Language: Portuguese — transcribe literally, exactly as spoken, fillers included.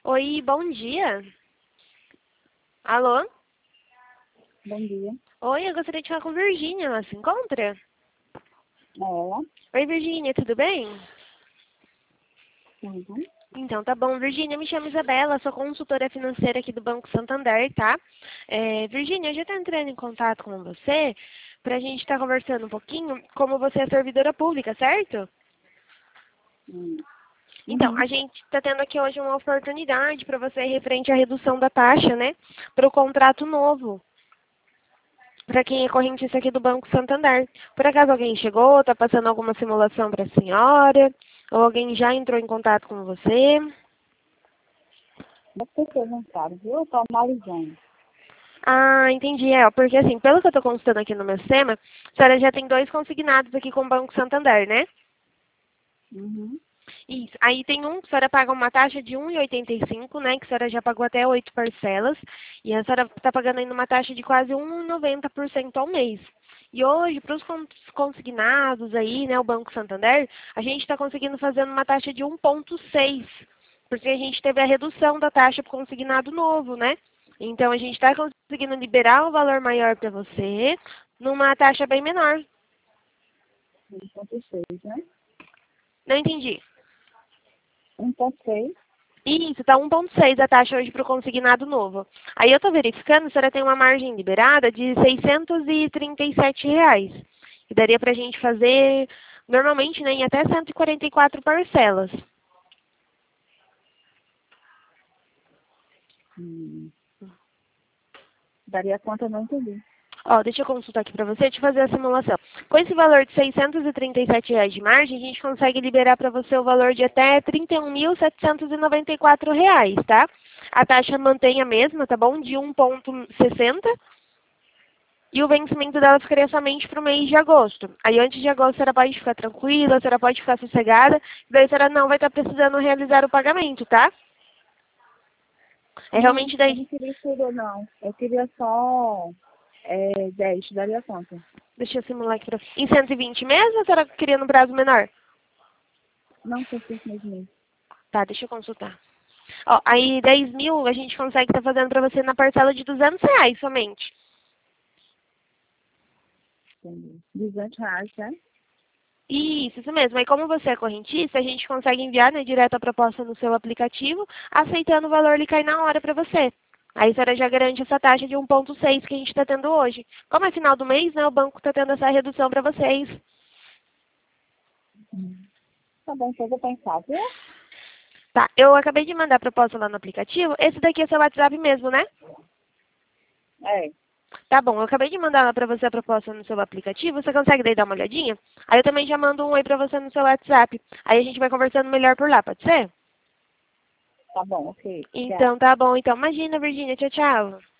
Oi, bom dia. Alô? Bom dia. Oi, eu gostaria de falar com Virgínia. Ela se encontra? É ela? Oi, Virgínia, tudo bem? Uhum. Então, tá bom. Virgínia, me chamo Isabela, sou consultora financeira aqui do Banco Santander, tá? É, Virgínia, eu já estou entrando em contato com você para a gente estar conversando um pouquinho, como você é servidora pública, certo? Hum. Então, Uhum. a gente está tendo aqui hoje uma oportunidade para você referente à redução da taxa, né? Para o contrato novo. Para quem é correntista aqui do Banco Santander. Por acaso alguém chegou, está passando alguma simulação para a senhora? Ou alguém já entrou em contato com você? Deve ter perguntado, viu? Eu tô analisando. Ah, entendi. É, porque assim, pelo que eu estou consultando aqui no meu sistema, a senhora já tem dois consignados aqui com o Banco Santander, né? Uhum. Isso. Aí tem um que a senhora paga uma taxa de um vírgula oitenta e cinco, né? Que a senhora já pagou até oito parcelas. E a senhora está pagando ainda uma taxa de quase um vírgula noventa por cento ao mês. E hoje, para os consignados aí, né, o Banco Santander, a gente está conseguindo fazer uma taxa de um vírgula seis. Porque a gente teve a redução da taxa para o consignado novo, né? Então a gente está conseguindo liberar um valor maior para você numa taxa bem menor. um ponto seis, né? Não entendi. um ponto seis. Isso, está um vírgula seis a taxa hoje para o consignado novo. Aí eu estou verificando, a senhora tem uma margem liberada de seiscentos e trinta e sete reais. Que daria para a gente fazer, normalmente, né, em até cento e quarenta e quatro parcelas. Hum. Daria conta, eu não entendi. Ó, deixa eu consultar aqui para você, deixa eu fazer a simulação. Com esse valor de seiscentos e trinta e sete reais de margem, a gente consegue liberar para você o valor de até trinta e um mil setecentos e noventa e quatro reais, tá? A taxa mantém a mesma, tá bom? De um vírgula sessenta. E o vencimento dela ficaria somente para o mês de agosto. Aí antes de agosto a senhora pode ficar tranquila, a senhora pode ficar sossegada, daí a senhora não vai estar precisando realizar o pagamento, tá? É Não, realmente eu daí. não queria tudo, não. Eu queria só é, dez, daria conta. Deixa eu simular aqui pra... Em cento e vinte mesmo ou a senhora queria no prazo menor? Não sei se mesmo. Tá, deixa eu consultar. Ó, aí dez mil a gente consegue estar fazendo para você na parcela de duzentos reais somente. Entendi. duzentos reais, né? Isso, isso mesmo. Aí como você é correntista, a gente consegue enviar, né, direto a proposta no seu aplicativo, aceitando o valor ele cai na hora para você. Aí a senhora já garante essa taxa de um vírgula seis que a gente está tendo hoje. Como é final do mês, né, o banco está tendo essa redução para vocês. Hum. Tá bom, então eu vou pensar, viu? Tá, eu acabei de mandar a proposta lá no aplicativo. Esse daqui é seu WhatsApp mesmo, né? É, Tá bom, eu acabei de mandar lá para você a proposta no seu aplicativo. Você consegue daí dar uma olhadinha? Aí eu também já mando um oi para você no seu WhatsApp. Aí a gente vai conversando melhor por lá, pode ser? tá bom, ok. Obrigada. Então tá bom. Então imagina, Virgínia. Tchau, tchau.